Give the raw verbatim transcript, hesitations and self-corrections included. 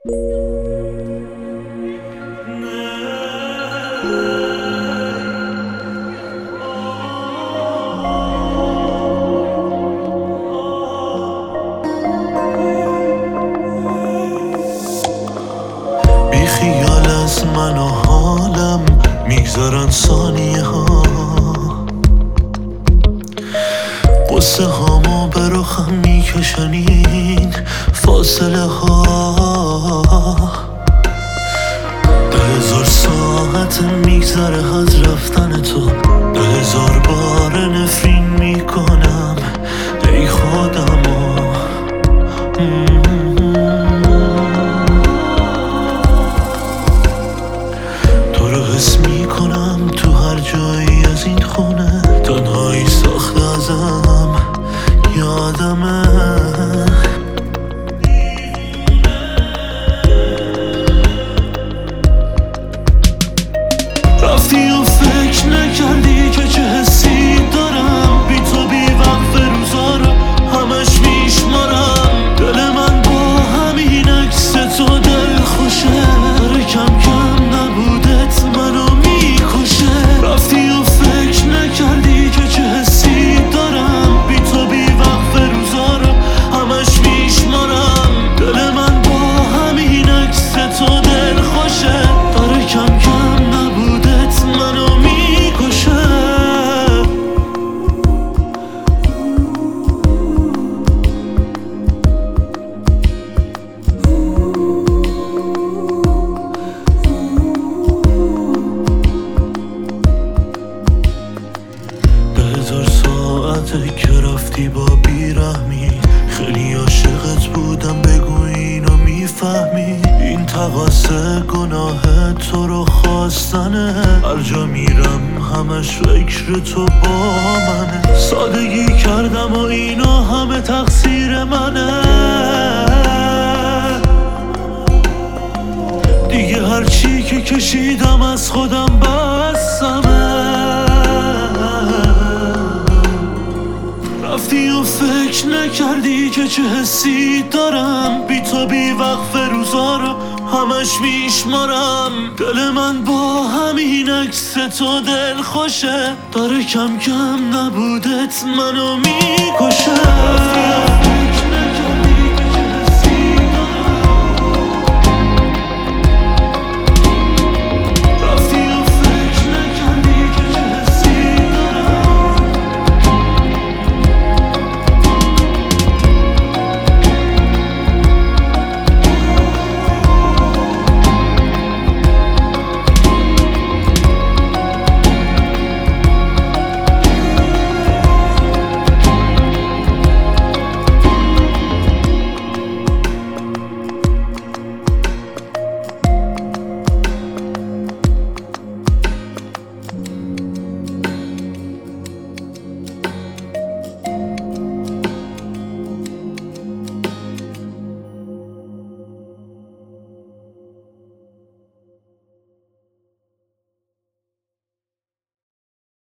بی خیال از من و حالم میگذرن ثانیه ها، قصه هامو به رخم میکشن این فاصله ها. ده هزار ساعت میگذره از رفتن تو، ده هزار بار نفرین میکنم ای خودمو. تو رو حس میکنم تو هر جایی از این خونه، تنهایی ساخته ازم یادمه. رفتی و فکر نکردی که چه حسی دارم، بی تو بی وقت روزا رو همش میشمارم. دل من با همین عکس تو دل خوشه، داره کم کم نبودت منو میکشه. رفتی و فکر نکردی که چه حسی دارم، بی تو بی وقت روزا رو همش میشمارم. دل من با همین عکس تو دل خوشه، داره کم کم نبودت منو میکشه. ده هزار ساعته که رفتی با بیرحمی، خیلی عاشقت بودم بگو اینو میفهمی. این تقاصه گناه تو رو خواستنه، هر جا میرم همش فکر تو با منه. سادگی کردم و اینا همه تقصیر منه، دیگه هرچی که کشیدم از خودم بستمه. رفتی و فکر نکردی که چه حسی دارم، بی تو بی وقت روزا رو همش میشمارم. دل من با همین عکس تو دل خوشه، داره کم کم نبودت منو میکشه.